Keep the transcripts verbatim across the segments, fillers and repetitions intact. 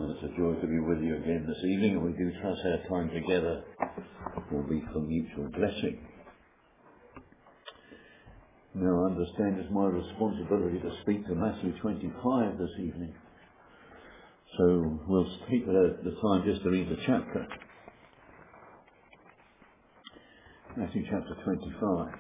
And it's a joy to be with you again this evening, and we do trust our time together will be for mutual blessing. Now I understand it's my responsibility to speak to Matthew twenty-five this evening. So we'll take the, the time just to read the chapter. Matthew chapter twenty-five.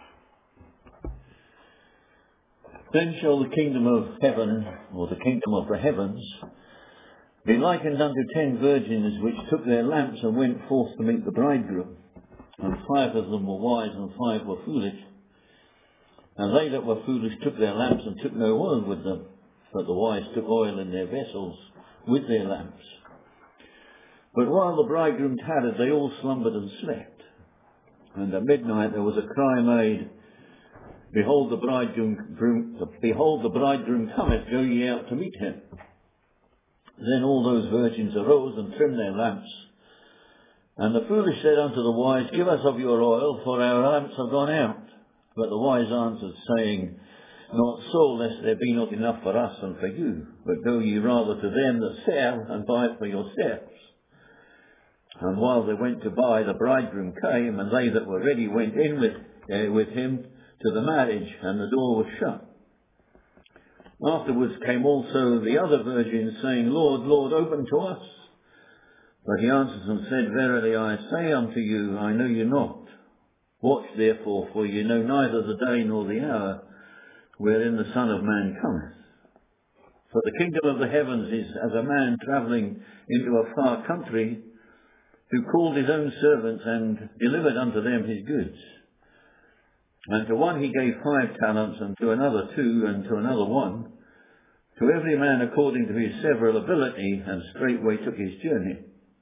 Then shall the kingdom of heaven, or the kingdom of the heavens, be likened unto ten virgins which took their lamps and went forth to meet the bridegroom. And five of them were wise and five were foolish. And they that were foolish took their lamps and took no oil with them, but the wise took oil in their vessels with their lamps. But while the bridegroom tarried, they all slumbered and slept. And at midnight there was a cry made, Behold the bridegroom, behold the bridegroom cometh, go ye out to meet him. Then all those virgins arose and trimmed their lamps. And the foolish said unto the wise, Give us of your oil, for our lamps are gone out. But the wise answered, saying, Not so, lest there be not enough for us and for you, but go ye rather to them that sell, and buy it for yourselves. And while they went to buy, the bridegroom came, and they that were ready went in with, uh, with him to the marriage, and the door was shut. Afterwards came also the other virgins, saying, Lord, Lord, open to us. But he answered and said, Verily I say unto you, I know you not. Watch therefore, for you know neither the day nor the hour wherein the Son of Man cometh. For the kingdom of the heavens is as a man travelling into a far country, who called his own servants and delivered unto them his goods. And to one he gave five talents, and to another two, and to another one, to every man according to his several ability, and straightway took his journey.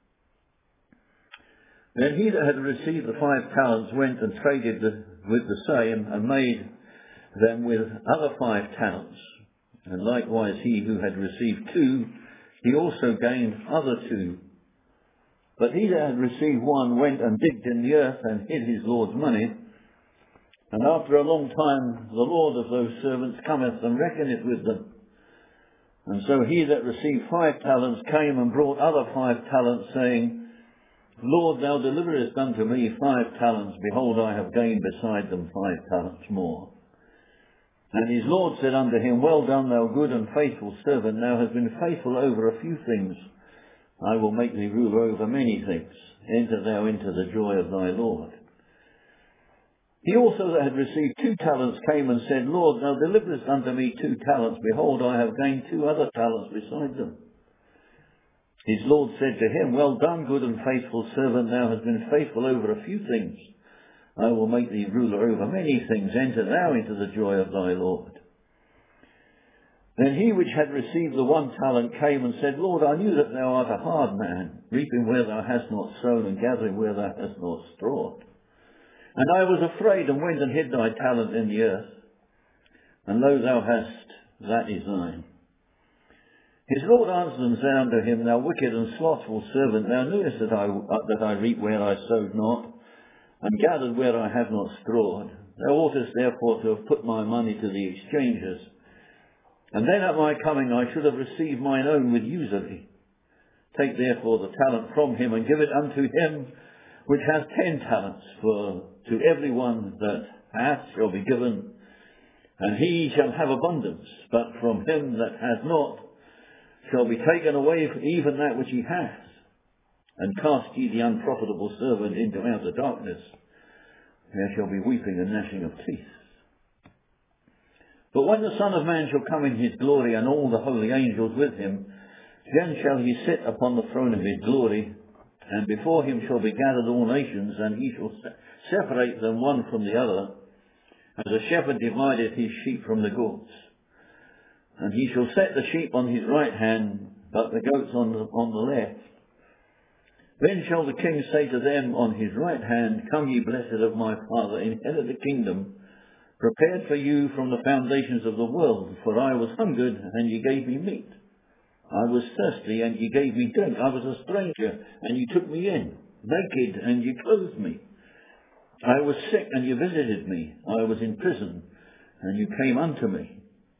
Then he that had received the five talents went and traded the, with the same, and made them with other five talents. And likewise he who had received two, he also gained other two. But he that had received one went and digged in the earth, and hid his Lord's money. And after a long time the Lord of those servants cometh and reckoneth with them. And so he that received five talents came and brought other five talents, saying, Lord, thou deliverest unto me five talents. Behold, I have gained beside them five talents more. And his Lord said unto him, Well done, thou good and faithful servant. Thou hast been faithful over a few things. I will make thee ruler over many things. Enter thou into the joy of thy Lord. He also that had received two talents came and said, Lord, thou deliverest unto me two talents. Behold, I have gained two other talents beside them. His Lord said to him, Well done, good and faithful servant. Thou hast been faithful over a few things. I will make thee ruler over many things. Enter thou into the joy of thy Lord. Then he which had received the one talent came and said, Lord, I knew that thou art a hard man, reaping where thou hast not sown, and gathering where thou hast not strawed. And I was afraid, and went and hid thy talent in the earth. And lo, thou hast, that is thine. His Lord answered and said unto him, Thou wicked and slothful servant, thou knewest that I, that I reap where I sowed not, and gathered where I have not strawed. Thou oughtest therefore to have put my money to the exchangers. And then at my coming I should have received mine own with usury. Take therefore the talent from him, and give it unto him which has ten talents. For to every one that hath shall be given, and he shall have abundance. But from him that hath not shall be taken away even that which he hath. And cast ye the unprofitable servant into outer darkness. There shall be weeping and gnashing of teeth. But when the Son of Man shall come in his glory, and all the holy angels with him, then shall he sit upon the throne of his glory, and before him shall be gathered all nations, and he shall separate them one from the other, as a shepherd divideth his sheep from the goats. And he shall set the sheep on his right hand, but the goats on the, on the left. Then shall the king say to them on his right hand, Come ye blessed of my Father, inherit the kingdom, prepared for you from the foundations of the world. For I was hungered, and ye gave me meat. I was thirsty, and ye gave me drink. I was a stranger, and ye took me in. Naked, and ye clothed me. I was sick, and ye visited me. I was in prison, and you came unto me.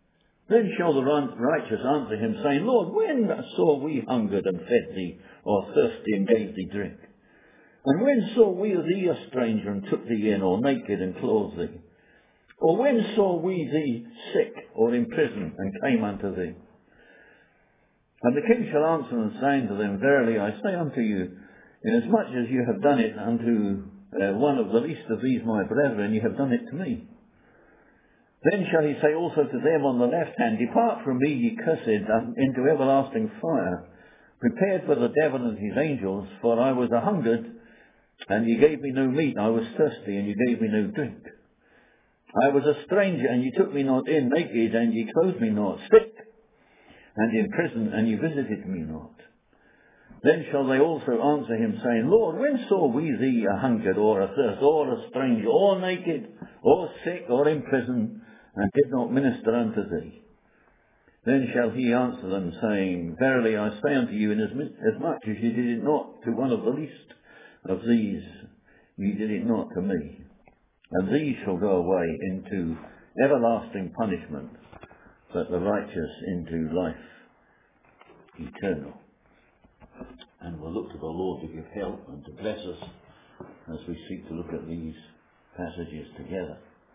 Then shall the righteous answer him, saying, Lord, when saw we hungered and fed thee, or thirsty and gave thee drink? And when saw we thee a stranger and took thee in, or naked and clothed thee? Or when saw we thee sick or in prison and came unto thee? And the king shall answer and say unto them, Verily I say unto you, inasmuch as you have done it unto uh, one of the least of these my brethren, you have done it to me. Then shall he say also to them on the left hand, Depart from me, ye cursed, into everlasting fire, prepared for the devil and his angels. For I was a hungered, and ye gave me no meat. I was thirsty, and ye gave me no drink. I was a stranger, and ye took me not in. Naked, and ye clothed me not. Sick, and in prison, and ye visited me not. Then shall they also answer him, saying, Lord, when saw we thee a hungered, or athirst, or a stranger, or naked, or sick, or in prison, and did not minister unto thee? Then shall he answer them, saying, Verily I say unto you, inasmuch as ye did it not to one of the least of these, ye did it not to me. And these shall go away into everlasting punishment, but the righteous into life eternal. And we'll look to the Lord to give help and to bless us as we seek to look at these passages together.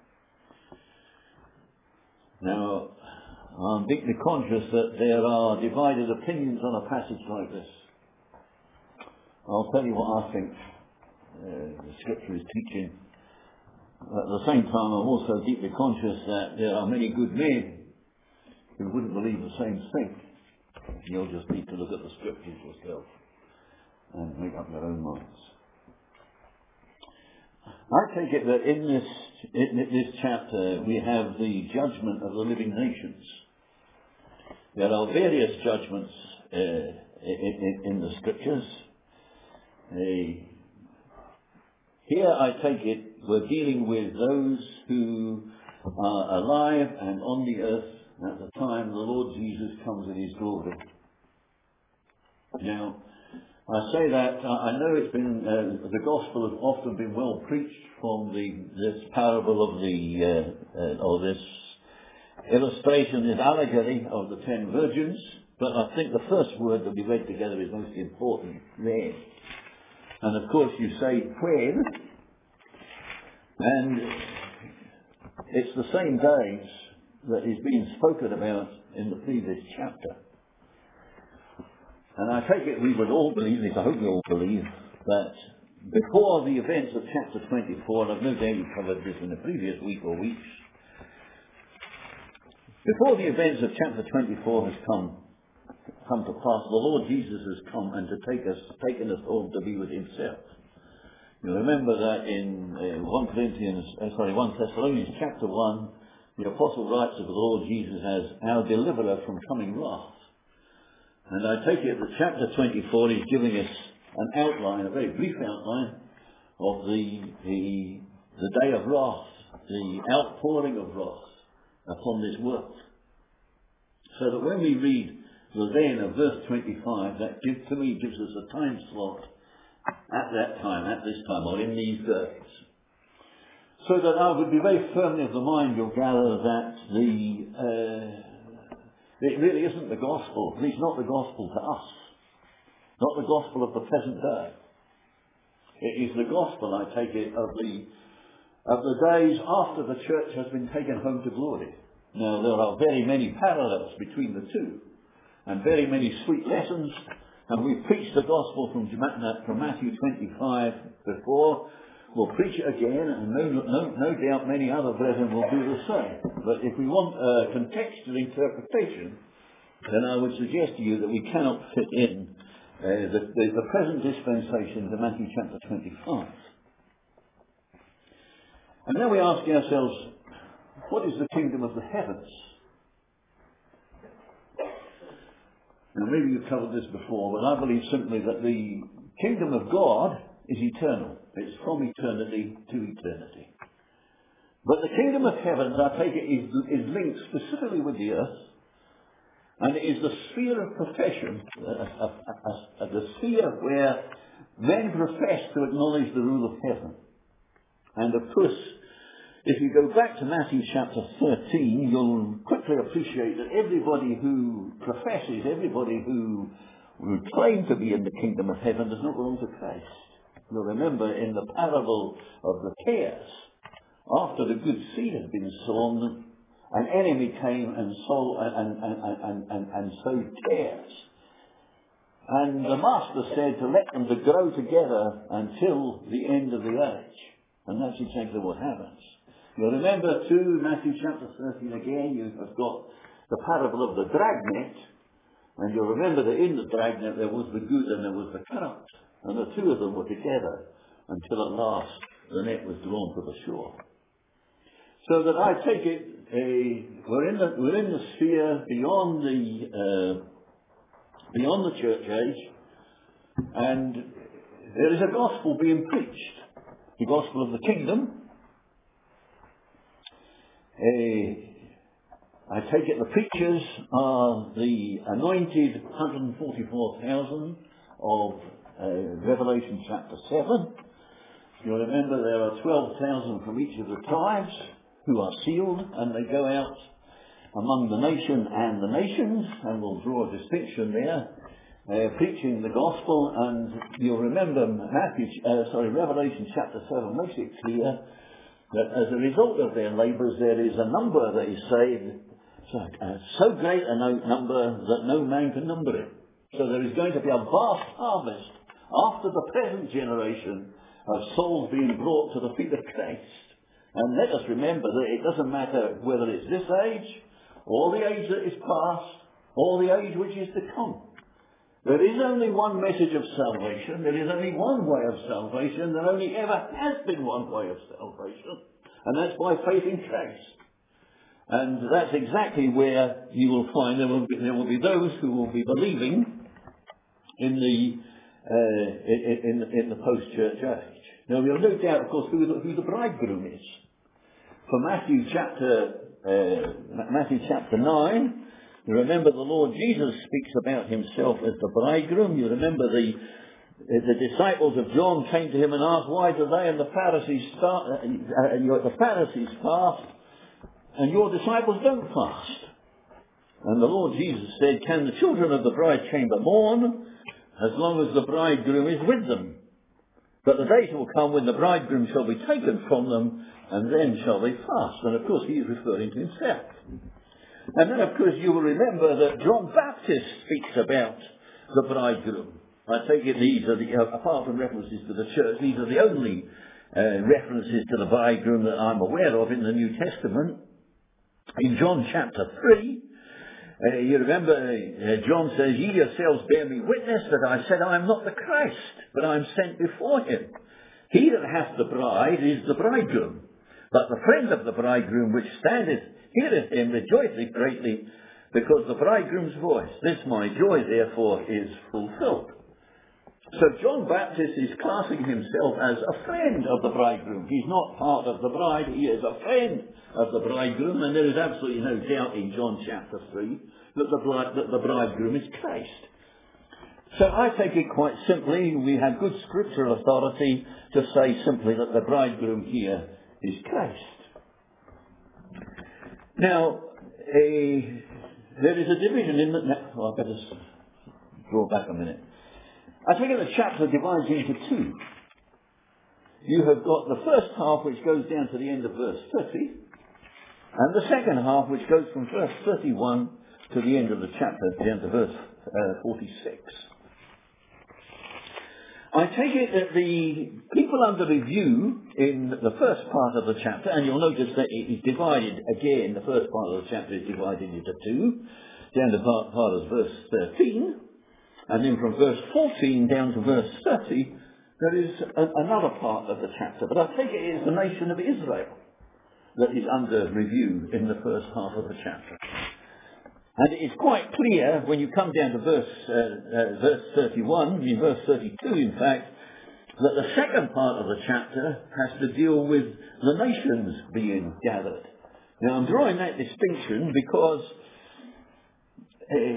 Now, I'm deeply conscious that there are divided opinions on a passage like this. I'll tell you what I think uh, the Scripture is teaching. At the same time, I'm also deeply conscious that there are many good men who wouldn't believe the same thing. You'll just need to look at the Scriptures yourself and make up your own minds. I take it that in this in this chapter we have the judgment of the living nations. There are various judgments uh, in, in the Scriptures. Uh, here I take it we're dealing with those who are alive and on the earth at the time the Lord Jesus comes in his glory. Now, I say that, uh, I know it's been, uh, the gospel has often been well preached from the, this parable of the, uh, uh, or this illustration, this allegory of the ten virgins, but I think the first word that we read together is most important, when. And of course you say when, and it's the same days that is being spoken about in the previous chapter. And I take it we would all believe, at least I hope we all believe, that before the events of chapter twenty-four, and I've no doubt you covered this in the previous week or weeks, before the events of chapter twenty-four has come come to pass, the Lord Jesus has come and to take us, taken us home to be with himself. You remember that in uh, First Corinthians, uh, sorry, First Thessalonians chapter one, the apostle writes of the Lord Jesus as our deliverer from coming wrath. And I take it that chapter twenty-four is giving us an outline, a very brief outline, of the, the, the day of wrath, the outpouring of wrath upon this world. So that when we read the then of verse twenty-five, that give, to me gives us a time slot at that time, at this time, or in these days. So that I would be very firmly of the mind, you'll gather, that the... Uh, It really isn't the gospel. At least not the gospel to us. Not the gospel of the present day. It is the gospel, I take it, of the of the days after the church has been taken home to glory. Now, there are very many parallels between the two, and very many sweet lessons. And we've preached the gospel from, from Matthew twenty-five before. We'll preach it again, and no, no, no doubt many other brethren will do the same. But if we want a contextual interpretation, then I would suggest to you that we cannot fit in uh, the, the, the present dispensation to Matthew chapter twenty-five. And now we ask ourselves, what is the kingdom of the heavens? Now maybe you've covered this before, but I believe simply that the kingdom of God is eternal. It's from eternity to eternity. But the kingdom of heavens, I take it, is, is linked specifically with the earth, and it is the sphere of profession, uh, uh, uh, uh, the sphere where men profess to acknowledge the rule of heaven. And of course, If you go back to Matthew chapter thirteen, you'll quickly appreciate that everybody who professes, everybody who would claim to be in the kingdom of heaven does not belong to Christ. You'll remember in the parable of the tares, after the good seed had been sown, an enemy came and sowed and, and, and, and, and sowed tares. And the master said to let them to grow together until the end of the age. And that's exactly what happens. You'll remember too, Matthew chapter thirteen again, you have got the parable of the dragnet. And you'll remember that in the dragnet there was the good and there was the corrupt. And the two of them were together until at last the net was drawn to the shore. So that I take it, uh, we're, in the, we're in the sphere beyond the, uh, beyond the church age. And there is a gospel being preached. The gospel of the kingdom. Uh, I take it the preachers are the anointed one hundred forty-four thousand of uh, Revelation chapter seven. You'll remember there are twelve thousand from each of the tribes who are sealed, and they go out among the nation and the nations, and we'll draw a distinction there, uh, preaching the gospel. And you'll remember Matthew, uh, sorry, Revelation chapter seven makes it clear that as a result of their labours there is a number that is saved, so, uh, so great a no- number that no man can number it. So there is going to be a vast harvest after the present generation of souls being brought to the feet of Christ. And let us remember that it doesn't matter whether it's this age, or the age that is past, or the age which is to come. There is only one message of salvation. There is only one way of salvation. There only ever has been one way of salvation. And that's by faith in Christ. And that's exactly where you will find there will be, there will be those who will be believing in the uh, in, in, in the post-church age. Now, we'll no doubt, of course, who the, who the bridegroom is. For Matthew chapter uh, Matthew chapter nine, you remember the Lord Jesus speaks about himself as the bridegroom. You remember the the disciples of John came to him and asked, why do they and the Pharisees start, uh, uh, the Pharisees fast and your disciples don't fast? And the Lord Jesus said, can the children of the bride chamber mourn as long as the bridegroom is with them? But the days will come when the bridegroom shall be taken from them, and then shall they fast. And of course he is referring to himself. And then of course you will remember that John Baptist speaks about the bridegroom. I take it these are the, uh, apart from references to the church, these are the only uh, references to the bridegroom that I'm aware of in the New Testament. In John chapter three, uh, you remember uh, John says, ye yourselves bear me witness that I said I am not the Christ, but I am sent before him. He that hath the bride is the bridegroom. But the friend of the bridegroom which standeth heareth him rejoiceth greatly, because the bridegroom's voice. This my joy therefore is fulfilled. So John Baptist is classing himself as a friend of the bridegroom. He's not part of the bride, he is a friend of the bridegroom, and there is absolutely no doubt in John chapter three that the, bride, that the bridegroom is Christ. So I take it quite simply, we have good scriptural authority to say simply that the bridegroom here is Christ. Now, a, there is a division in the... Well, I better draw back a minute. I think the chapter divides into two. You have got the first half which goes down to the end of verse thirty, and the second half which goes from verse thirty-one to the end of the chapter, down to verse uh, forty-six. I take it that the people under review in the first part of the chapter, and you'll notice that it is divided again, the first part of the chapter is divided into two, down to part, part of verse thirteen, and then from verse fourteen down to verse thirty, there is a, another part of the chapter. But I take it is the nation of Israel that is under review in the first half of the chapter. And it is quite clear when you come down to verse uh, uh, verse thirty-one, in verse thirty-two in fact, that the second part of the chapter has to deal with the nations being gathered. Now I'm drawing that distinction because uh,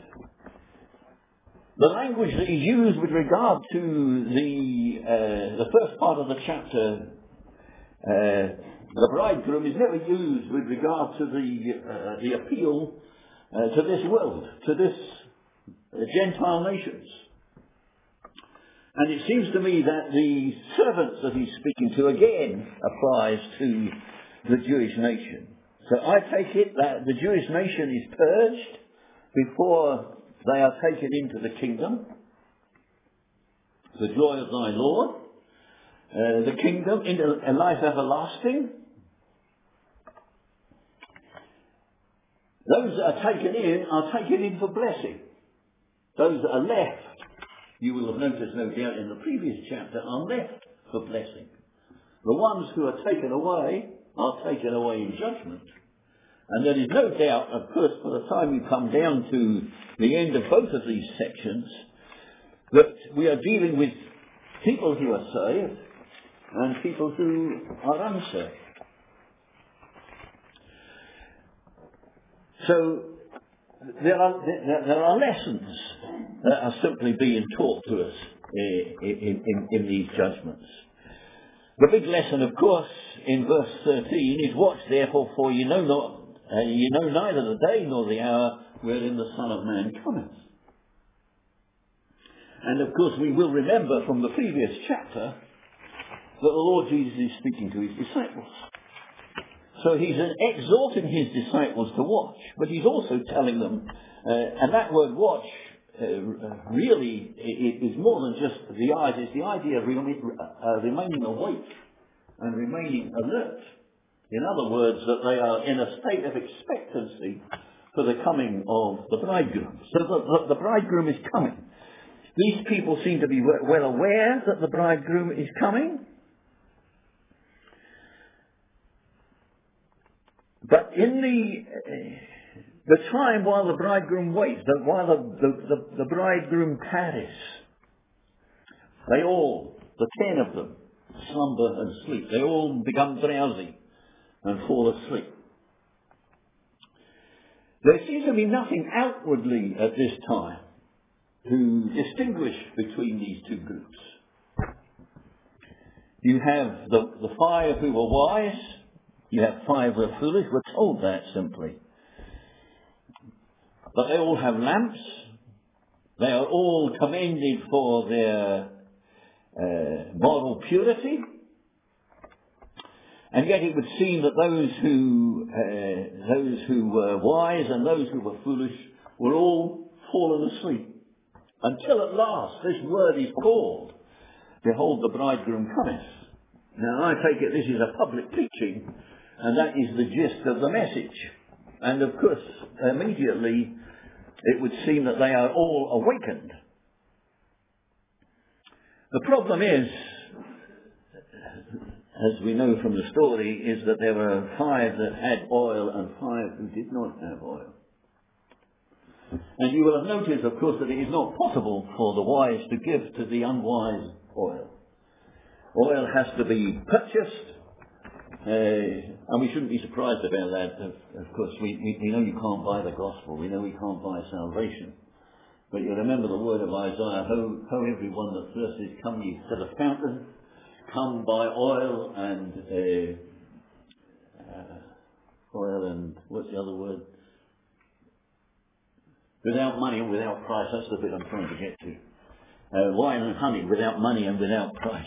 the language that is used with regard to the uh, the first part of the chapter uh, The bridegroom is never used with regard to the, uh, the appeal uh, to this world, to this uh, Gentile nations. And it seems to me that the servants that he's speaking to again applies to the Jewish nation. So I take it that the Jewish nation is purged before they are taken into the kingdom. The joy of thy Lord. Uh, the kingdom into a life everlasting. Those that are taken in are taken in for blessing. Those that are left, you will have noticed no doubt in the previous chapter, are left for blessing. The ones who are taken away are taken away in judgment. And there is no doubt, of course, by the time you come down to the end of both of these sections, that we are dealing with people who are saved and people who are unsaved. So there are there, there are lessons that are simply being taught to us in, in, in these judgments. The big lesson, of course, in verse thirteen is, watch therefore, for you know not, uh, you know neither the day nor the hour wherein the Son of Man cometh. And of course, we will remember from the previous chapter that the Lord Jesus is speaking to his disciples. So he's exhorting his disciples to watch, but he's also telling them, uh, and that word watch uh, really is more than just the eyes, it's the idea of uh, remaining awake and remaining alert. In other words, that they are in a state of expectancy for the coming of the bridegroom. So the, the, the bridegroom is coming. These people seem to be well aware that the bridegroom is coming. But in the uh, the time while the bridegroom waits, the, while the, the, the, the bridegroom tarries, they all, the ten of them, slumber and sleep. They all become drowsy and fall asleep. There seems to be nothing outwardly at this time to distinguish between these two groups. You have the, the five who were wise. You have five who are foolish. We're told that simply. But they all have lamps. They are all commended for their uh, moral purity. And yet it would seem that those who uh, those who were wise and those who were foolish were all fallen asleep. Until at last this word is called, behold, the bridegroom cometh. Now I take it this is a public teaching, and that is the gist of the message. And of course, immediately it would seem that they are all awakened. The problem is, as we know from the story, is that there were five that had oil and five who did not have oil. And you will have noticed, of course, that it is not possible for the wise to give to the unwise oil. Oil has to be purchased, uh, and we shouldn't be surprised about that. Of, of course, we, we, we know you can't buy the gospel. We know we can't buy salvation. But you remember the word of Isaiah, Ho, ho everyone that thirsteth, come ye to the fountain, come buy oil and uh, uh, oil and what's the other word? Without money and without price. That's the bit I'm trying to get to. Uh, wine and honey without money and without price.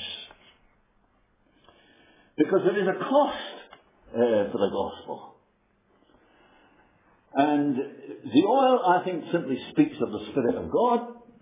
Because there is a cost uh, for the gospel. And the oil, I think, simply speaks of the Spirit of God.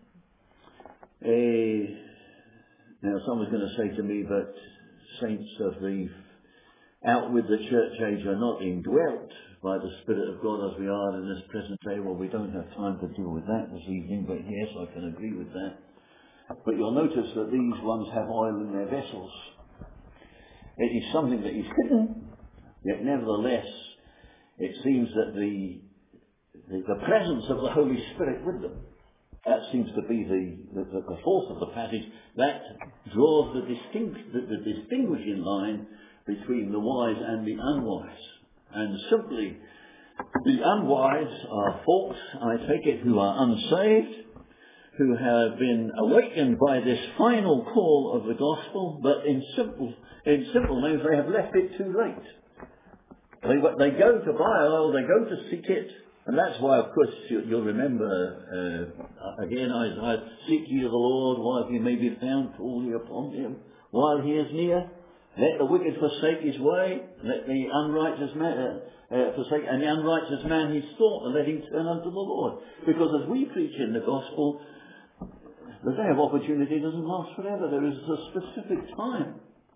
Uh, now, someone's going to say to me, but saints of the out with the church age are not indwelt by the Spirit of God as we are in this present day. Well, we don't have time to deal with that this evening, but yes, I can agree with that. But you'll notice that these ones have oil in their vessels. It is something that is hidden, yet nevertheless, it seems that the, the, the presence of the Holy Spirit with them, that seems to be the, the, the force of the passage, that draws the, distinct, the, the distinguishing line between the wise and the unwise. And simply, the unwise are folks, I take it, who are unsaved, who have been awakened by this final call of the gospel, but in simple, in simple names, they have left it too late. They, they go to buy oil, they go to seek it, and that's why, of course, you, you'll remember, uh, again, Isaiah, seek ye the Lord while he may be found, call ye upon him while he is near. Let the wicked forsake his way, let the unrighteous man uh, uh, forsake, and the unrighteous man his thought, and let him turn unto the Lord. Because as we preach in the gospel, the day of opportunity doesn't last forever. There is a specific time.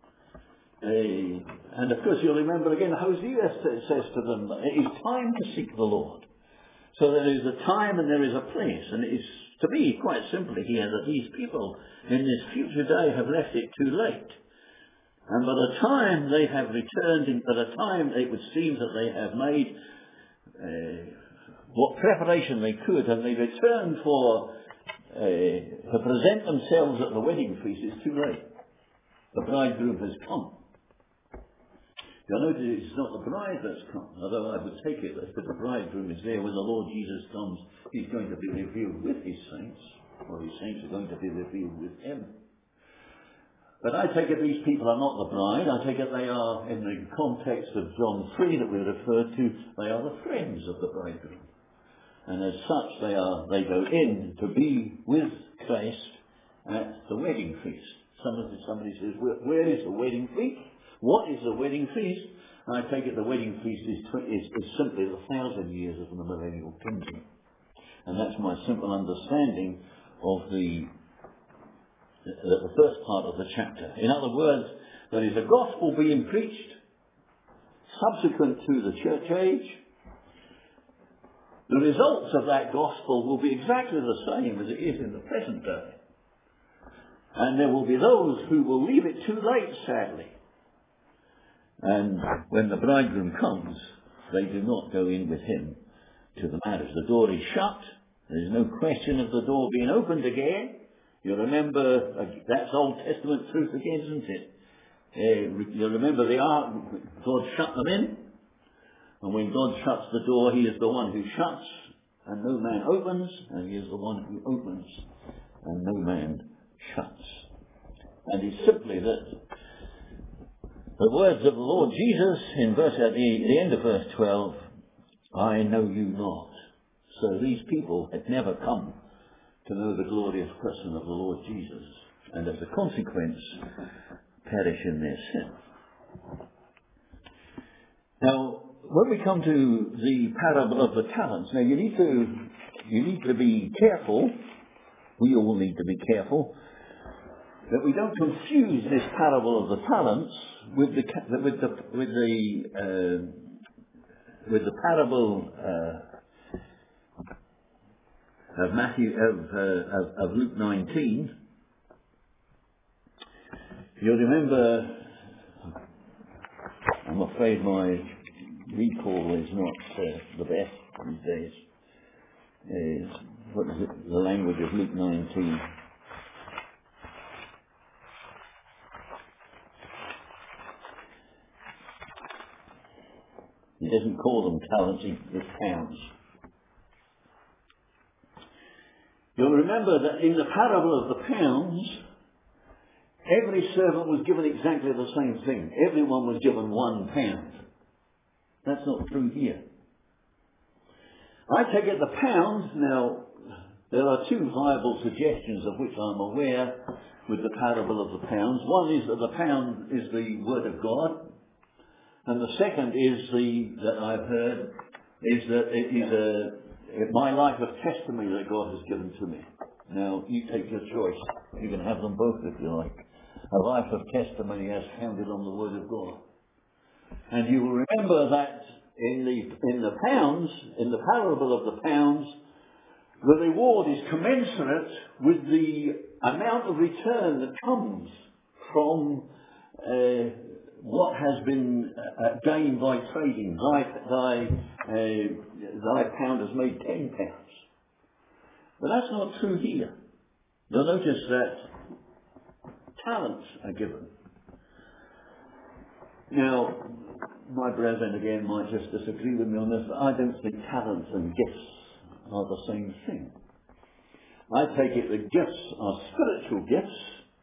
Uh, and of course you'll remember again, Hosea says to them, it is time to seek the Lord. So there is a time and there is a place. And it is, to me, quite simply here, that these people in this future day have left it too late. And by the time they have returned, in, by the time it would seem that they have made uh, what preparation they could, and they return for uh, to present themselves at the wedding feast, it's too late. The bridegroom has come. You'll notice it's not the bride that's come, although I would take it that if the bridegroom is there when the Lord Jesus comes, he's going to be revealed with his saints, or his saints are going to be revealed with him. But I take it these people are not the bride. I take it they are, in the context of John three that we referred to, they are the friends of the bridegroom. And as such, they are they go in to be with Christ at the wedding feast. Somebody, somebody says, where, where is the wedding feast? What is the wedding feast? And I take it the wedding feast is, is, is simply the thousand years of the millennial kingdom. And that's my simple understanding of the the first part of the chapter. In other words, there is a gospel being preached subsequent to the church age. The results of that gospel will be exactly the same as it is in the present day. And there will be those who will leave it too late, sadly. And when the bridegroom comes, they do not go in with him to the marriage. The door is shut. There is no question of the door being opened again. You remember, uh, that's Old Testament truth again, isn't it? Uh, you remember the ark, God shut them in. And when God shuts the door, he is the one who shuts, and no man opens, and he is the one who opens, and no man shuts. And it's simply that the words of the Lord Jesus in verse at the, the end of verse twelve, I know you not. So these people had never come to know the glorious person of the Lord Jesus, and as a consequence, perish in their sin. Now, when we come to the parable of the talents, now you need to you need to be careful. We all need to be careful that we don't confuse this parable of the talents with the with the with the uh, with the parable uh, of Matthew of, uh, of of Luke nineteen. You'll remember. I'm afraid my recall is not uh, the best these days. Uh, what is it? The language of Luke nineteen. He doesn't call them talents, he says pounds. You'll remember that in the parable of the pounds, every servant was given exactly the same thing. Everyone was given one pound. That's not true here. I take it the pound, now, there are two viable suggestions of which I'm aware with the parable of the pounds. One is that the pound is the word of God. And the second is the, that I've heard, is that it is a, my life of testimony that God has given to me. Now, you take your choice. You can have them both if you like. A life of testimony as founded on the Word of God. And you will remember that in the in the pounds, in the parable of the pounds, the reward is commensurate with the amount of return that comes from uh, what has been uh, gained by trading. Thy, thy, uh, thy pound has made ten pounds. But that's not true here. You'll notice that talents are given. Now, my brethren again might just disagree with me on this, but I don't think talents and gifts are the same thing. I take it the gifts are spiritual gifts.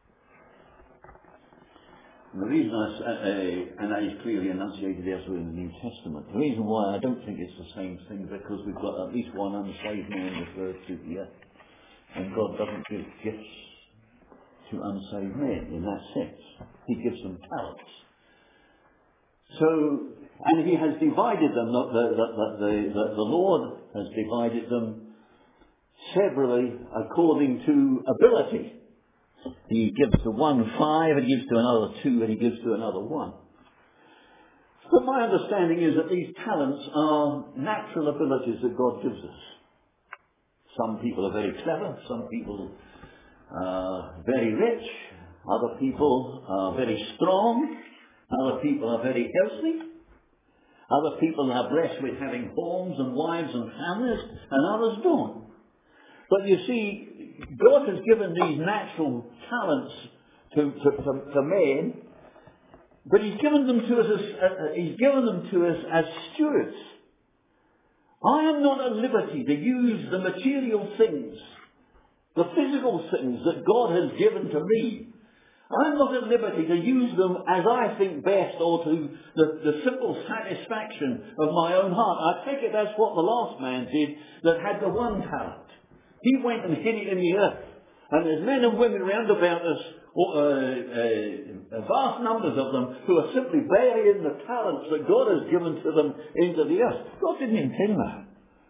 And the reason I, uh, and that is clearly enunciated elsewhere in the New Testament. The reason why I don't think it's the same thing, because we've got at least one unsaved man referred to here. And God doesn't give gifts to unsaved men in that sense. He gives them talents. So, and he has divided them, the, the, the, the, the Lord has divided them severally according to ability. He gives to one five, and he gives to another two, and he gives to another one. But my understanding is that these talents are natural abilities that God gives us. Some people are very clever, some people are very rich, other people are very strong, other people are very healthy, other people are blessed with having homes and wives and families, and others don't. But you see, God has given these natural talents to, to, to, to men, but He's given them to us as uh, He's given them to us as stewards. I am not at liberty to use the material things, the physical things that God has given to me. I'm not at liberty to use them as I think best or to the, the simple satisfaction of my own heart. I take it that's what the last man did that had the one talent. He went and hid it in the earth. And there's men and women round about us, uh, uh, vast numbers of them, who are simply burying the talents that God has given to them into the earth. God didn't intend that.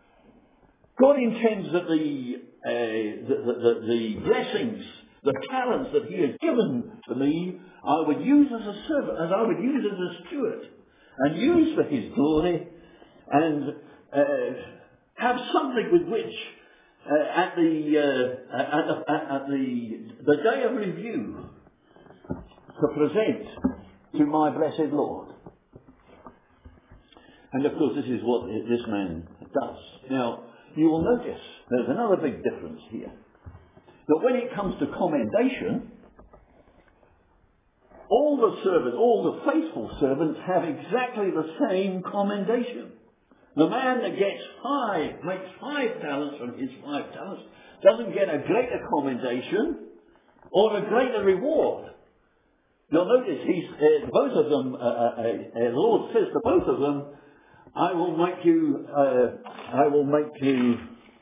God intends that the, uh, the, the, the, the blessings, the talents that He has given to me, I would use as a servant, as I would use as a steward, and use for His glory, and uh, have something with which uh, at the uh, at, at, at the the day of review to present to my blessed Lord. And of course, this is what this man does. Now, you will notice there's another big difference here. That when it comes to commendation, all the servants, all the faithful servants have exactly the same commendation. The man that gets five, makes five talents from his five talents, doesn't get a greater commendation or a greater reward. You'll notice he's, uh, both of them, uh, uh, uh, the Lord says to both of them, I will make you, uh, I will make you,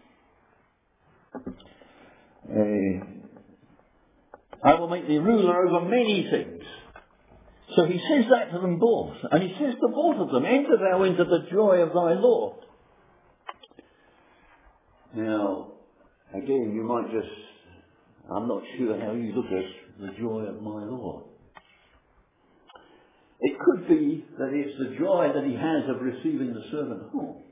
uh, I will make thee ruler over many things. So he says that to them both. And he says to both of them, enter thou into the joy of thy Lord. Now, again, you might just, I'm not sure how you look at the joy of my Lord. It could be that it's the joy that he has of receiving the servant home.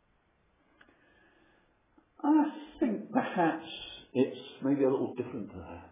I think perhaps it's maybe a little different to that.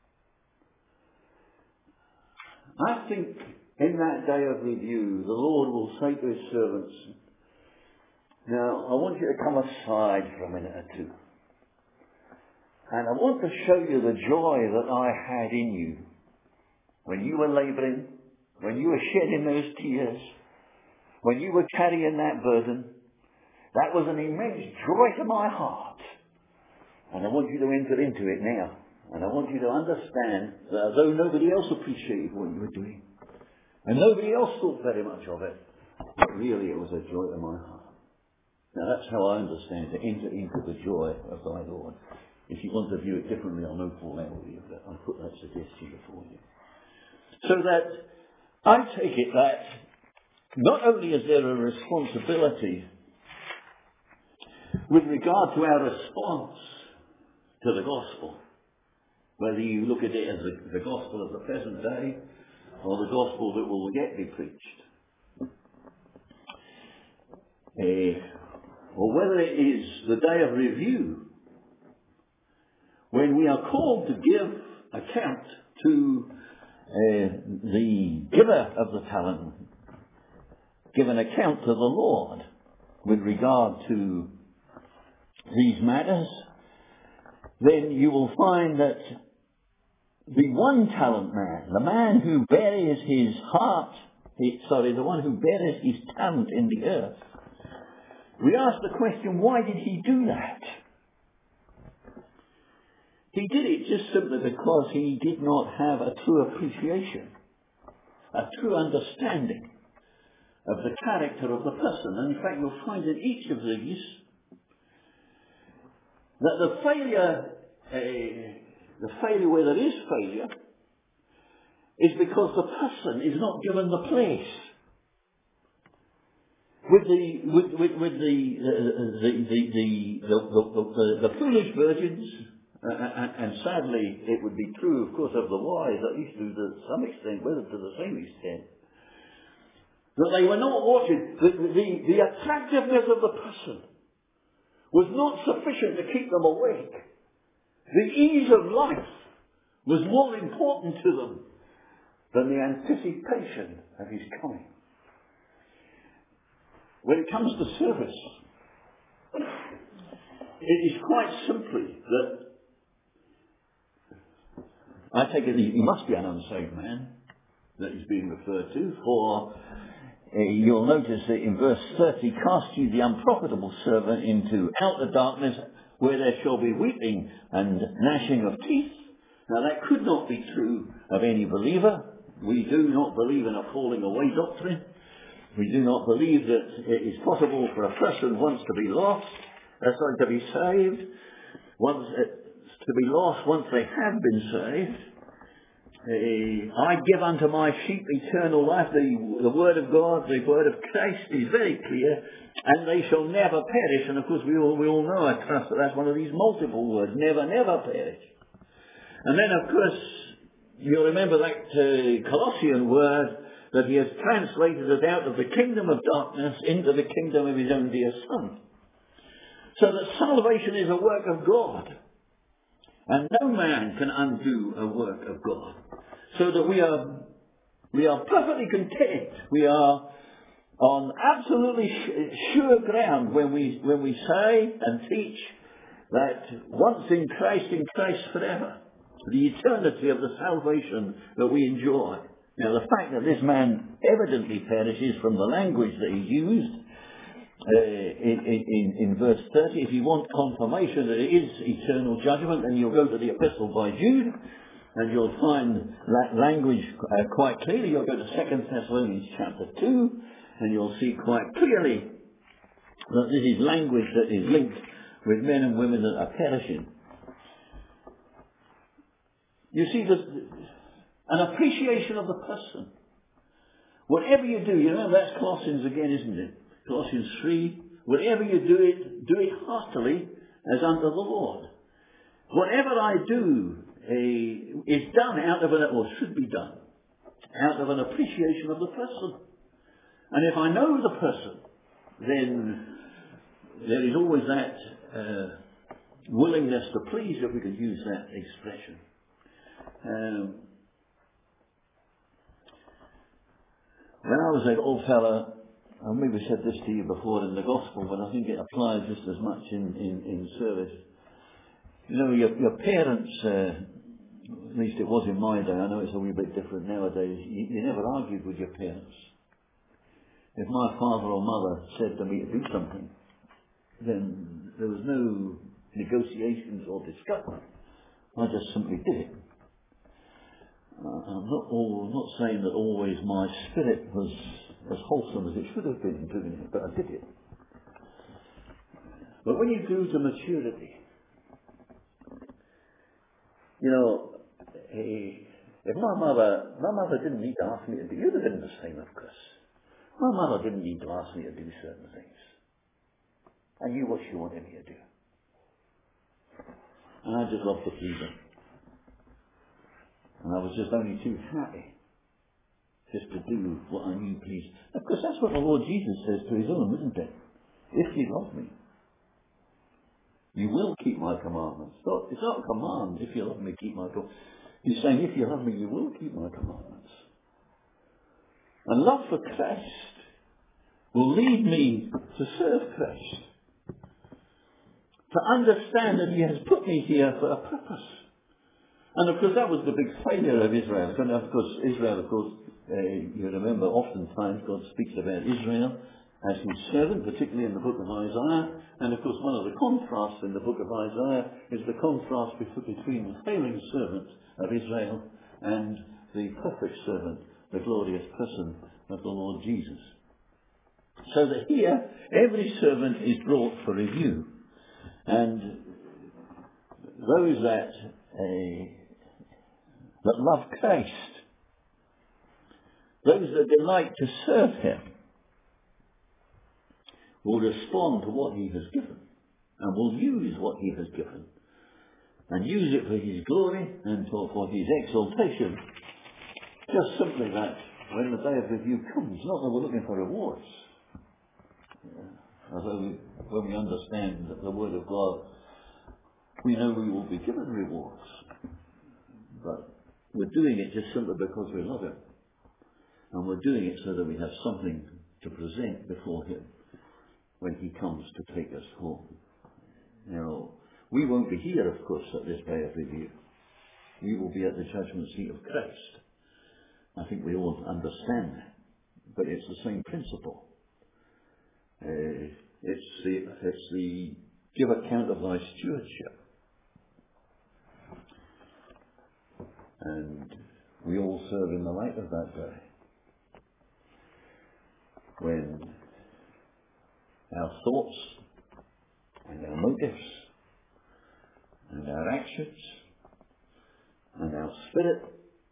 I think in that day of review, the Lord will say to his servants, now I want you to come aside for a minute or two. And I want to show you the joy that I had in you when you were labouring, when you were shedding those tears, when you were carrying that burden. That was an immense joy to my heart. And I want you to enter into it now. And I want you to understand that although nobody else appreciated what you were doing, and nobody else thought very much of it, but really it was a joy to my heart. Now that's how I understand to enter into the joy of thy Lord. If you want to view it differently, I'll no fall out with you, but I'll put that suggestion before you. So that I take it that not only is there a responsibility with regard to our response to the gospel, whether you look at it as the, the gospel of the present day or the gospel that will yet be preached, uh, or whether it is the day of review when we are called to give account to uh, the giver of the talent, give an account to the Lord with regard to these matters, then you will find that the one talent man, the man who buries his heart, he, sorry, the one who buries his talent in the earth, we ask the question, why did he do that? He did it just simply because he did not have a true appreciation, a true understanding of the character of the person. And in fact, you'll find in each of these that the failure, uh, the failure where there is failure, is because the person is not given the place. With the with with, with the, uh, the, the, the, the, the, the the foolish virgins, uh, and, and sadly it would be true, of course, of the wise, at least to the, some extent, whether to the same extent, that they were not watching. The, the, the attractiveness of the person was not sufficient to keep them awake. The ease of life was more important to them than the anticipation of his coming. When it comes to service, it is quite simply that I take it he must be an unsaved man that is being referred to, for uh, you'll notice that in verse thirty, cast ye the unprofitable servant into outer darkness, where there shall be weeping and gnashing of teeth. Now that could not be true of any believer. We do not believe in a falling away doctrine. We do not believe that it is possible for a person once to be lost, uh, sorry, to be saved, once uh, to be lost once they have been saved. Uh, I give unto my sheep eternal life. The, the word of God, the word of Christ is very clear, and they shall never perish. And of course we all, we all know, I trust, that that's one of these multiple words, never, never perish. And then of course, you'll remember that uh, Colossian word, that he has translated us out of the kingdom of darkness into the kingdom of his own dear Son. So that salvation is a work of God. And no man can undo a work of God. So that we are, we are perfectly content. We are on absolutely sure ground when we, when we say and teach that once in Christ, in Christ forever. The eternity of the salvation that we enjoy. Now, the fact that this man evidently perishes from the language that he used uh, in, in, in verse thirty, if you want confirmation that it is eternal judgment, then you'll go to the epistle by Jude, and you'll find that language uh, quite clearly. You'll go to Second Thessalonians chapter two, and you'll see quite clearly that this is language that is linked with men and women that are perishing. You see, there's an appreciation of the person. Whatever you do, you know, that's Colossians again, isn't it? Colossians three. Whatever you do it, do it heartily as unto the Lord. Whatever I do uh, is done out of an, or should be done, out of an appreciation of the person. And if I know the person, then there is always that uh, willingness to please, if we could use that expression. Um, when I was an old fella, I maybe said this to you before in the gospel, but I think it applies just as much in, in, in service. You know, your, your parents, uh, at least it was in my day, I know it's a wee bit different nowadays, you, you never argued with your parents. If my father or mother said to me to do something, then there was no negotiations or discussion. I just simply did it. Uh, I'm not, all, not saying that always my spirit was as wholesome as it should have been in doing it, but I did it. But when you grew to maturity, you know, if my mother, my mother didn't need to ask me to do, you'd have been the same, of course. My mother didn't need to ask me to do certain things. I knew what she wanted me to do. And I just loved to please her. And I was just only too happy just to do what I knew pleased. Of course, that's what the Lord Jesus says to his own, isn't it? If you love me, you will keep my commandments. It's not, it's not a command, if you love me, keep my commandments. He's saying, if you love me, you will keep my commandments. And love for Christ will lead me to serve Christ. To understand that he has put me here for a purpose. And of course that was the big failure of Israel. And of course Israel, of course, uh, you remember oftentimes God speaks about Israel as his servant, particularly in the book of Isaiah. And of course one of the contrasts in the book of Isaiah is the contrast between the failing servant of Israel and the perfect servant, the glorious person of the Lord Jesus. So that here, every servant is brought for review. And those that, uh, that love Christ, those that delight to serve him, will respond to what he has given and will use what he has given and use it for his glory and for, for his exaltation. Just simply that when the day of review comes, not that we're looking for rewards, yeah. Although we, when we understand that the Word of God, we know we will be given rewards, but we're doing it just simply because we love him, and we're doing it so that we have something to present before him when he comes to take us home. Now, we won't be here, of course, at this day of review. We will be at the judgment seat of Christ. I think we all understand that. But it's the same principle. Uh, it's the it's the give account of thy stewardship. And we all serve in the light of that day, when our thoughts and our motives and our actions and our spirit,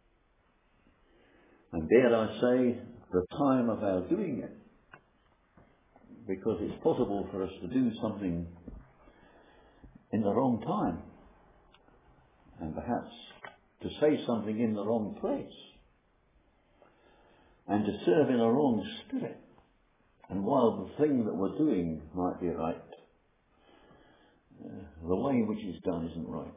and dare I say, the time of our doing it, because it's possible for us to do something in the wrong time, and perhaps to say something in the wrong place, and to serve in a wrong spirit. And while the thing that we're doing might be right, uh, the way in which it's done isn't right.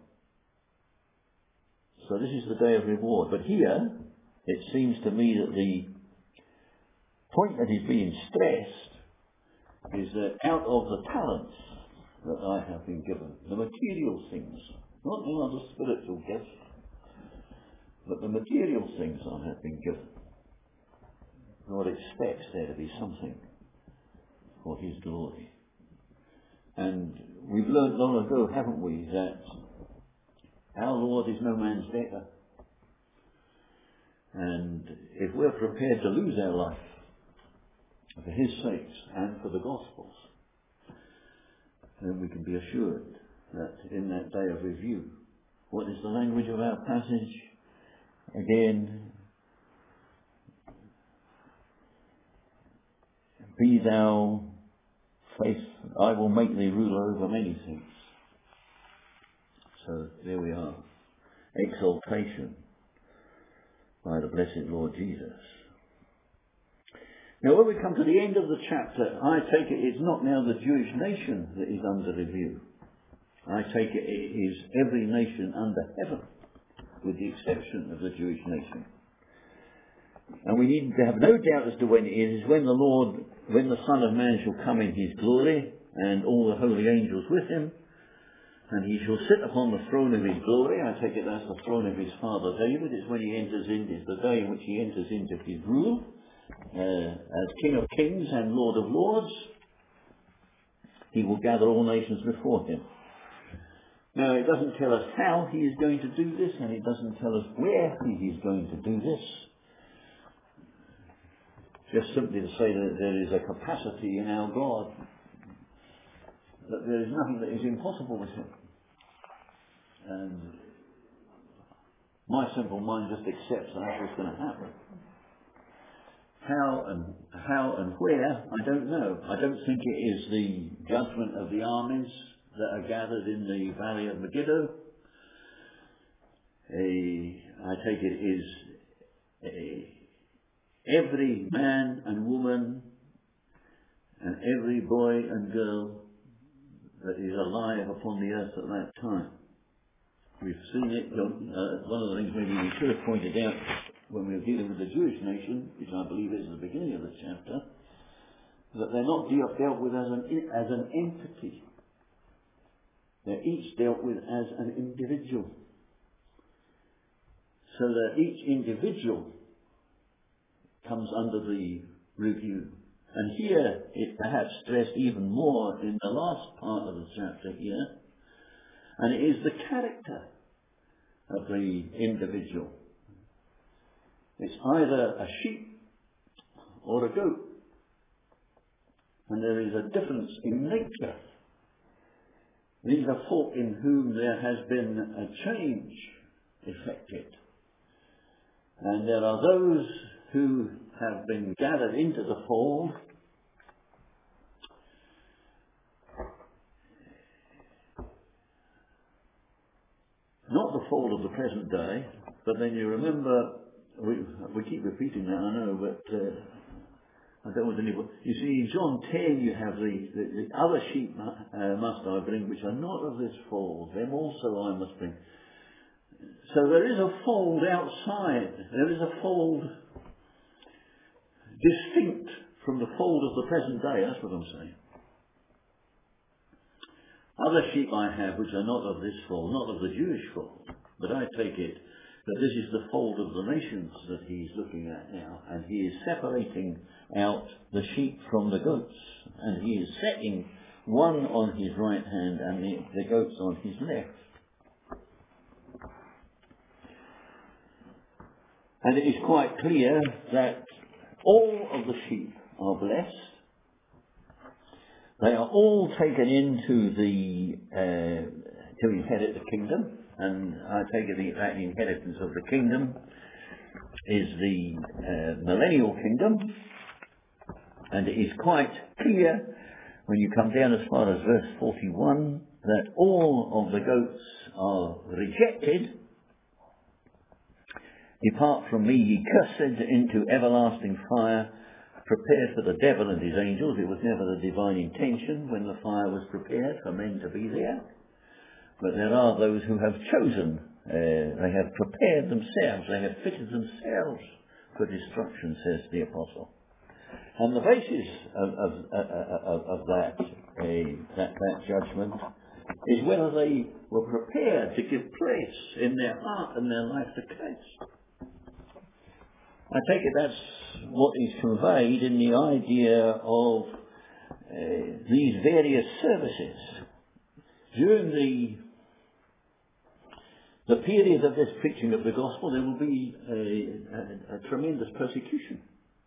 So this is the day of reward. But here, it seems to me that the point that is being stressed is that out of the talents that I have been given, the material things, not the other spiritual gifts, but the material things I have been given, God expects there to be something for his glory. And we've learned long ago, haven't we, that our Lord is no man's debtor. And if we're prepared to lose our life for his sakes and for the gospel's, then we can be assured that in that day of review, what is the language of our passage? Again, be thou faith, I will make thee ruler over many things. So there we are. Exaltation by the blessed Lord Jesus. Now when we come to the end of the chapter, I take it it's not now the Jewish nation that is under review. I take it it is every nation under heaven, with the exception of the Jewish nation. And we need to have no doubt as to when it is, is when the Lord, when the Son of Man shall come in his glory, and all the holy angels with him, and he shall sit upon the throne of his glory. I take it that's the throne of his father David. It's when he enters in, is the day in which he enters into his rule, uh, as King of Kings and Lord of Lords. He will gather all nations before him. Now, it doesn't tell us how he is going to do this, and it doesn't tell us where he is going to do this. Just simply to say that there is a capacity in our God, that there is nothing that is impossible with him. And my simple mind just accepts that that's what's going to happen. How and how and where, I don't know. I don't think it is the judgment of the armies that are gathered in the valley of Megiddo. A, I take it is a, every man and woman and every boy and girl that is alive upon the earth at that time. We've seen it. Uh, one of the things maybe we should have pointed out when we were dealing with the Jewish nation, which I believe is at the beginning of the chapter, that they're not dealt with as an as an entity. They're each dealt with as an individual. So that each individual comes under the review And here it's perhaps stressed even more in the last part of the chapter here. And it is the character of the individual. It's either a sheep or a goat. And there is a difference in nature. These are folk in whom there has been a change effected. And there are those who have been gathered into the fold not the fold of the present day, but then you remember, we, we keep repeating that, I know, but uh, I don't want anybody. You see, in John ten you have the, the, the other sheep uh, must I bring, which are not of this fold, them also I must bring. So there is a fold outside, there is a fold distinct from the fold of the present day, that's what I'm saying. Other sheep I have which are not of this fold, not of the Jewish fold, but I take it that this is the fold of the nations that he's looking at now, and he is separating out the sheep from the goats, and he is setting one on his right hand and the, the goats on his left. And it is quite clear that all of the sheep are blessed. They are all taken into the, uh, to inherit the kingdom, and I take it that the inheritance of the kingdom is the uh, millennial kingdom, and it is quite clear when you come down as far as verse forty-one that all of the goats are rejected. Depart from me, ye cursed, into everlasting fire, prepared for the devil and his angels. It was never the divine intention when the fire was prepared for men to be there. But there are those who have chosen, uh, they have prepared themselves, they have fitted themselves for destruction, says the apostle. And the basis of, of, of, of that, uh, that, that judgment is whether they were prepared to give place in their heart and their life to Christ. I take it that's what is conveyed in the idea of uh, these various services. During the the period of this preaching of the gospel, there will be a, a, a tremendous persecution.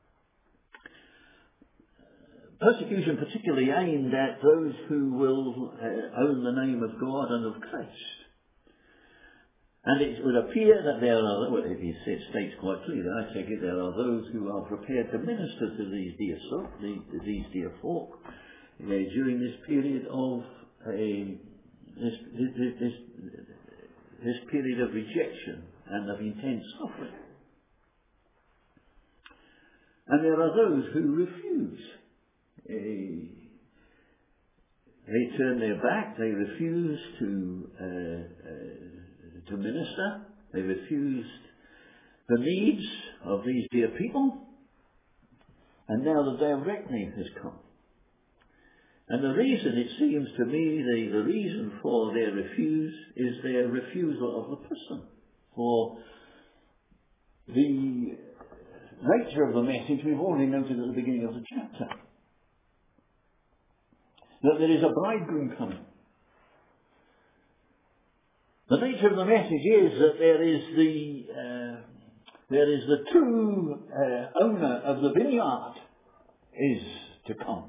Persecution particularly aimed at those who will uh, own the name of God and of Christ. And it would appear that there are, well, it states quite clearly, I take it, there are those who are prepared to minister to these dear folk, these dear folk, uh, during this period of a this, this this this period of rejection and of intense suffering. And there are those who refuse. Uh, they turn their back. They refuse to. Uh, uh, to minister. They refused the needs of these dear people, and now the day of reckoning has come. And the reason, it seems to me, the, the reason for their refuse is their refusal of the person. For the nature of the message we've already noted at the beginning of the chapter, that there is a bridegroom coming. The nature of the message is that there is the uh, there is the true uh, owner of the vineyard is to come,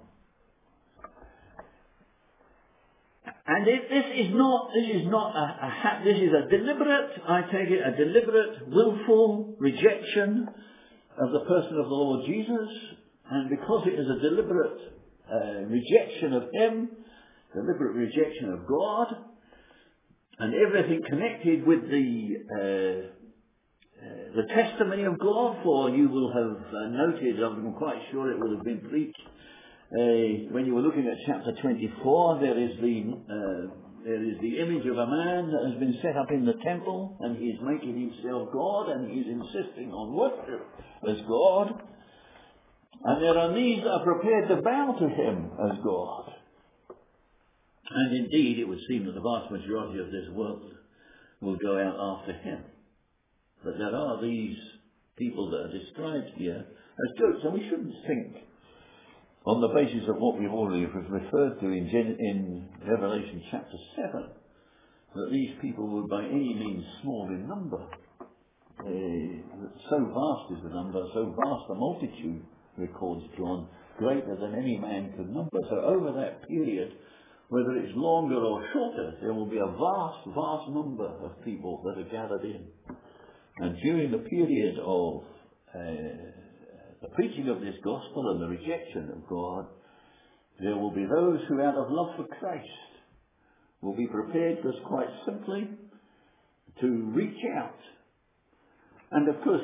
and it, this is not this is not a, a ha- this is a deliberate, I take it, a deliberate, willful rejection of the person of the Lord Jesus, and because it is a deliberate uh, rejection of Him, deliberate rejection of God. And everything connected with the uh, uh, the testimony of God, for you will have uh, noted, I'm quite sure it will have been preached, uh, when you were looking at chapter twenty-four, there is the uh, there is the image of a man that has been set up in the temple, and he is making himself God, and he is insisting on worship as God. And there are these that are prepared to bow to him as God. And indeed, it would seem that the vast majority of this world will go out after him. But there are these people that are described here as goats, and we shouldn't think on the basis of what we've already referred to in, Gen- in Revelation chapter seven, that these people were by any means small in number. Uh, so vast is the number, so vast the multitude, records John, greater than any man could number. So over that period, whether it's longer or shorter, there will be a vast, vast number of people that are gathered in. And during the period of uh, the preaching of this gospel and the rejection of God, there will be those who, out of love for Christ, will be prepared just quite simply to reach out. And of course,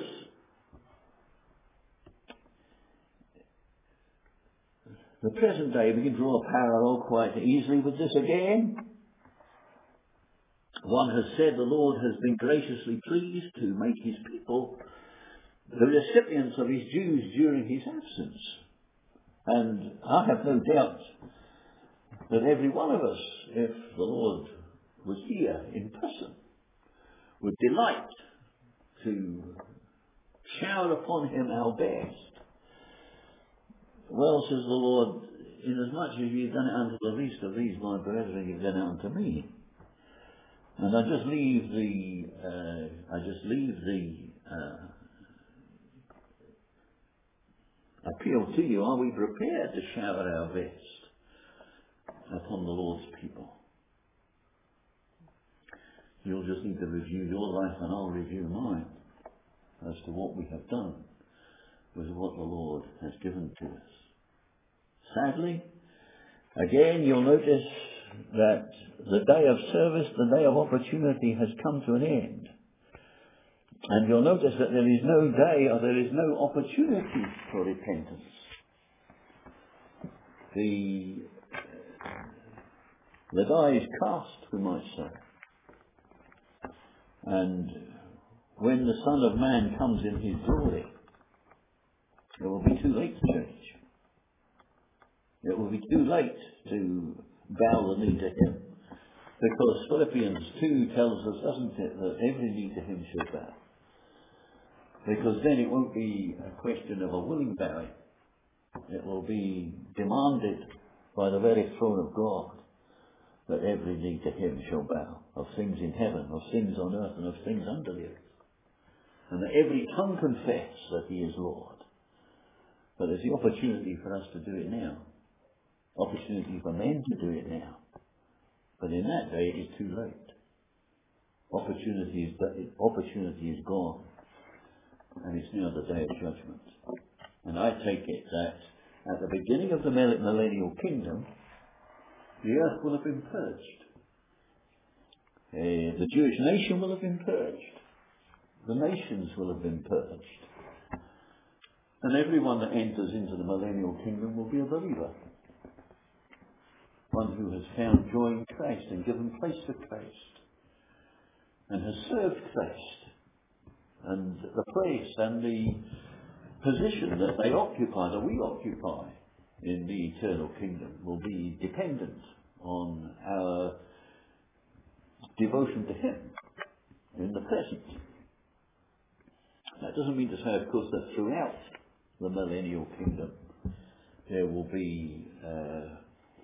the present day, we can draw a parallel quite easily with this again. One has said the Lord has been graciously pleased to make his people the recipients of his dues during his absence. And I have no doubt that every one of us, if the Lord was here in person, would delight to shower upon him our best. Well, says the Lord, inasmuch as you've done it unto the least of these my brethren, you've done it unto me. And I just leave the, uh, I just leave the uh, appeal to you. Are we prepared to shower our best upon the Lord's people? You'll just need to review your life and I'll review mine as to what we have done with what the Lord has given to us. Sadly, again, you'll notice that the day of service, the day of opportunity has come to an end. And you'll notice that there is no day or there is no opportunity for repentance. The, the die is cast, we might say. And when the Son of Man comes in his glory, it will be too late to change. It will be too late to bow the knee to him. Because Philippians two tells us, doesn't it, that every knee to him should bow. Because then it won't be a question of a willing bowing. It will be demanded by the very throne of God that every knee to him shall bow, of things in heaven, of things on earth, and of things under the earth. And that every tongue confess that he is Lord. But there's the opportunity for us to do it now. Opportunity for men to do it now. But in that day it is too late. Opportunity is, opportunity is gone. And it's now the day of judgment. And I take it that at the beginning of the millennial kingdom, the earth will have been purged. Uh, the Jewish nation will have been purged. The nations will have been purged. And everyone that enters into the millennial kingdom will be a believer. One who has found joy in Christ and given place to Christ. And has served Christ. And the place and the position that they occupy, that we occupy in the eternal kingdom, will be dependent on our devotion to him in the present. That doesn't mean to say, of course, that throughout the millennial kingdom there will be uh,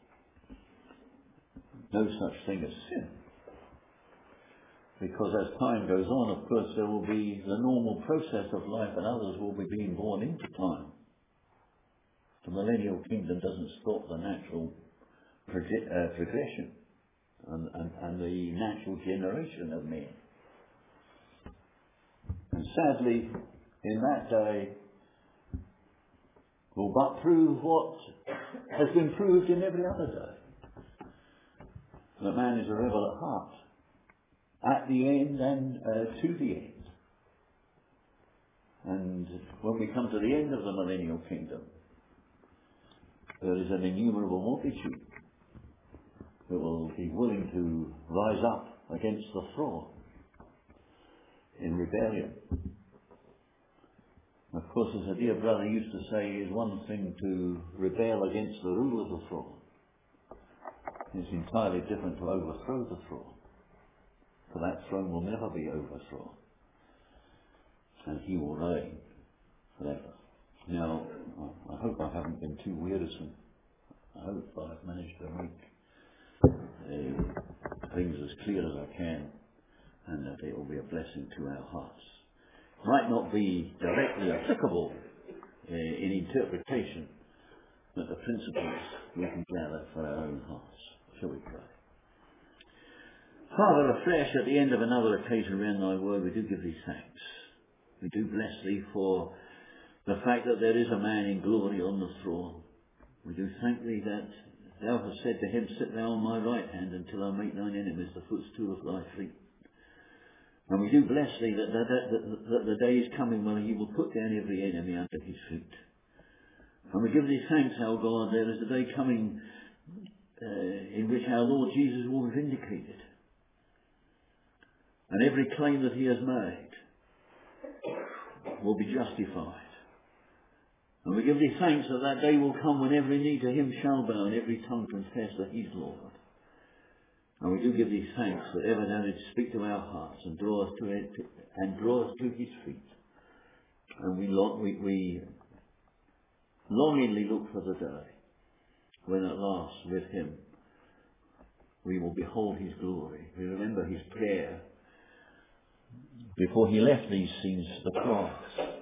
no such thing as sin. Because as time goes on, of course, there will be the normal process of life and others will be being born into time. The millennial kingdom doesn't stop the natural prog- uh, progression and, and, and the natural generation of men. And sadly, in that day, will but prove what has been proved in every other day. That man is a rebel at heart. At the end and uh, to the end. And when we come to the end of the millennial kingdom, there is an innumerable multitude that will be willing to rise up against the throne in rebellion. Of course, as a dear brother used to say, it is one thing to rebel against the rule of the throne. It's entirely different to overthrow the throne. For that throne will never be overthrown. And he will reign forever. Now, I, I hope I haven't been too wearisome. I hope I've managed to make uh, things as clear as I can, and that it will be a blessing to our hearts. Might not be directly applicable uh, in interpretation, but the principles we can gather for our own hearts. Shall we pray? Father, afresh at the end of another occasion around thy word, we do give thee thanks. We do bless thee for the fact that there is a man in glory on the throne. We do thank thee that thou hast said to him, sit thou on my right hand until I make thine enemies the footstool of thy feet. And we do bless thee that, that, that, that, that the day is coming when he will put down every enemy under his feet. And we give thee thanks, our God, there is a day coming uh, in which our Lord Jesus will be vindicated. And every claim that he has made will be justified. And we give thee thanks that that day will come when every knee to him shall bow and every tongue confess that he's Lord. And we do give thee thanks that ever thou didst speak to our hearts and draw us to it and draw us to his feet. And we, long, we, we longingly look for the day when at last with him we will behold his glory. We remember his prayer before he left these scenes, the cross.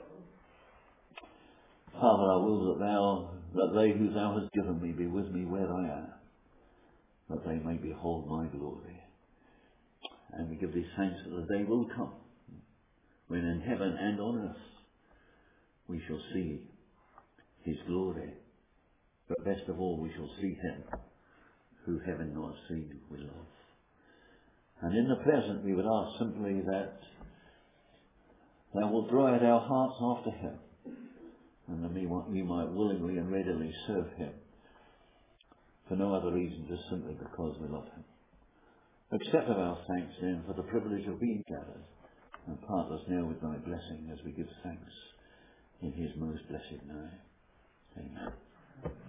Father, I will that thou, that they who thou hast given me be with me where I am, that they may behold my glory. And we give thee thanks that the day will come when in heaven and on earth we shall see his glory. But best of all, we shall see him who heaven not seen with love. And in the present we would ask simply that thou wilt draw out our hearts after him, and that we might willingly and readily serve him for no other reason, just simply because we love him. Accept of our thanks then for the privilege of being gathered, and part us now with thy blessing as we give thanks in his most blessed name. Amen.